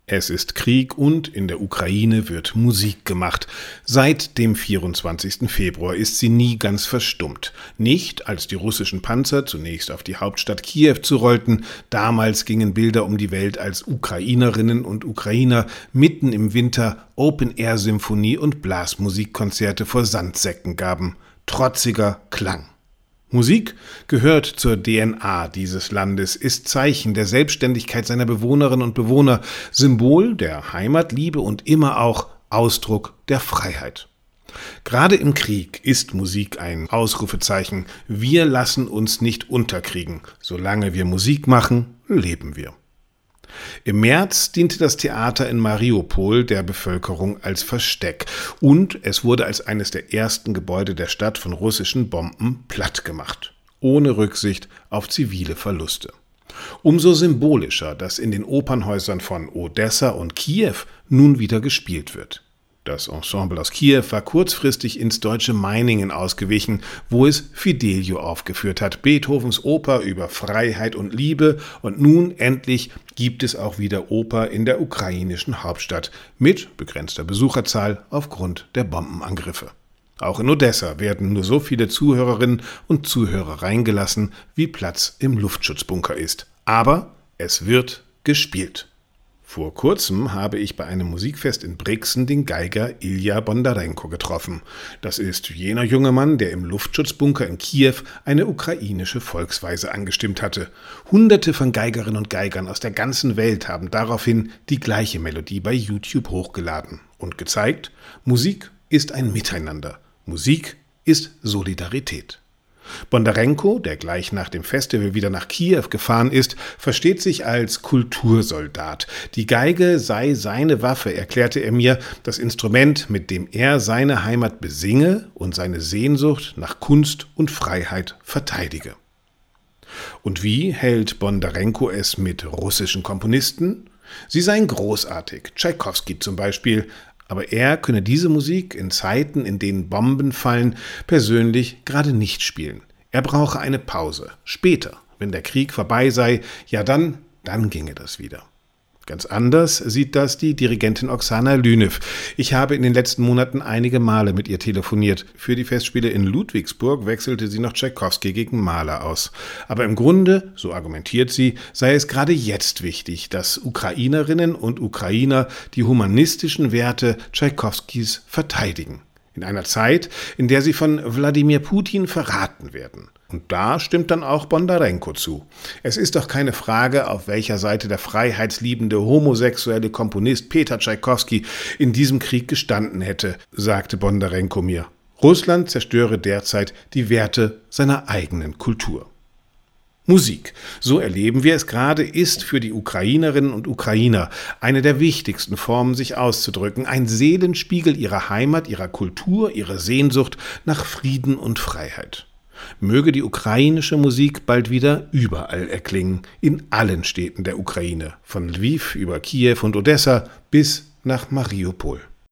Es ist Krieg und in der Ukraine wird Musik gemacht. Seit dem 24. Februar ist sie nie ganz verstummt. Nicht, als die russischen Panzer zunächst auf die Hauptstadt Kiew zurollten. Damals gingen Bilder um die Welt, als Ukrainerinnen und Ukrainer mitten im Winter Open-Air-Symphonie- und Blasmusikkonzerte vor Sandsäcken gaben. Trotziger Klang. Musik gehört zur DNA dieses Landes, ist Zeichen der Selbstständigkeit seiner Bewohnerinnen und Bewohner, Symbol der Heimatliebe und immer auch Ausdruck der Freiheit. Gerade im Krieg ist Musik ein Ausrufezeichen. Wir lassen uns nicht unterkriegen. Solange wir Musik machen, leben wir. Im März diente das Theater in Mariupol der Bevölkerung als Versteck und es wurde als eines der ersten Gebäude der Stadt von russischen Bomben plattgemacht, ohne Rücksicht auf zivile Verluste. Umso symbolischer, dass in den Opernhäusern von Odessa und Kiew nun wieder gespielt wird. Das Ensemble aus Kiew war kurzfristig ins deutsche Meiningen ausgewichen, wo es Fidelio aufgeführt hat, Beethovens Oper über Freiheit und Liebe, und nun endlich gibt es auch wieder Oper in der ukrainischen Hauptstadt mit begrenzter Besucherzahl aufgrund der Bombenangriffe. Auch in Odessa werden nur so viele Zuhörerinnen und Zuhörer reingelassen, wie Platz im Luftschutzbunker ist. Aber es wird gespielt. Vor kurzem habe ich bei einem Musikfest in Brixen den Geiger Ilja Bondarenko getroffen. Das ist jener junge Mann, der im Luftschutzbunker in Kiew eine ukrainische Volksweise angestimmt hatte. Hunderte von Geigerinnen und Geigern aus der ganzen Welt haben daraufhin die gleiche Melodie bei YouTube hochgeladen und gezeigt, Musik ist ein Miteinander. Musik ist Solidarität. Bondarenko, der gleich nach dem Festival wieder nach Kiew gefahren ist, versteht sich als Kultursoldat. Die Geige sei seine Waffe, erklärte er mir, das Instrument, mit dem er seine Heimat besinge und seine Sehnsucht nach Kunst und Freiheit verteidige. Und wie hält Bondarenko es mit russischen Komponisten? Sie seien großartig, Tschaikowski zum Beispiel, aber er könne diese Musik in Zeiten, in denen Bomben fallen, persönlich gerade nicht spielen. Er brauche eine Pause. Später, wenn der Krieg vorbei sei, ja dann ginge das wieder. Ganz anders sieht das die Dirigentin Oksana Lynev. Ich habe in den letzten Monaten einige Male mit ihr telefoniert. Für die Festspiele in Ludwigsburg wechselte sie noch Tschaikowski gegen Mahler aus. Aber im Grunde, so argumentiert sie, sei es gerade jetzt wichtig, dass Ukrainerinnen und Ukrainer die humanistischen Werte Tschaikowskis verteidigen. In einer Zeit, in der sie von Wladimir Putin verraten werden. Und da stimmt dann auch Bondarenko zu. Es ist doch keine Frage, auf welcher Seite der freiheitsliebende homosexuelle Komponist Peter Tschaikowski in diesem Krieg gestanden hätte, sagte Bondarenko mir. Russland zerstöre derzeit die Werte seiner eigenen Kultur. Musik, so erleben wir es gerade, ist für die Ukrainerinnen und Ukrainer eine der wichtigsten Formen, sich auszudrücken, ein Seelenspiegel ihrer Heimat, ihrer Kultur, ihrer Sehnsucht nach Frieden und Freiheit. Möge die ukrainische Musik bald wieder überall erklingen, in allen Städten der Ukraine, von Lviv über Kiew und Odessa bis nach Mariupol.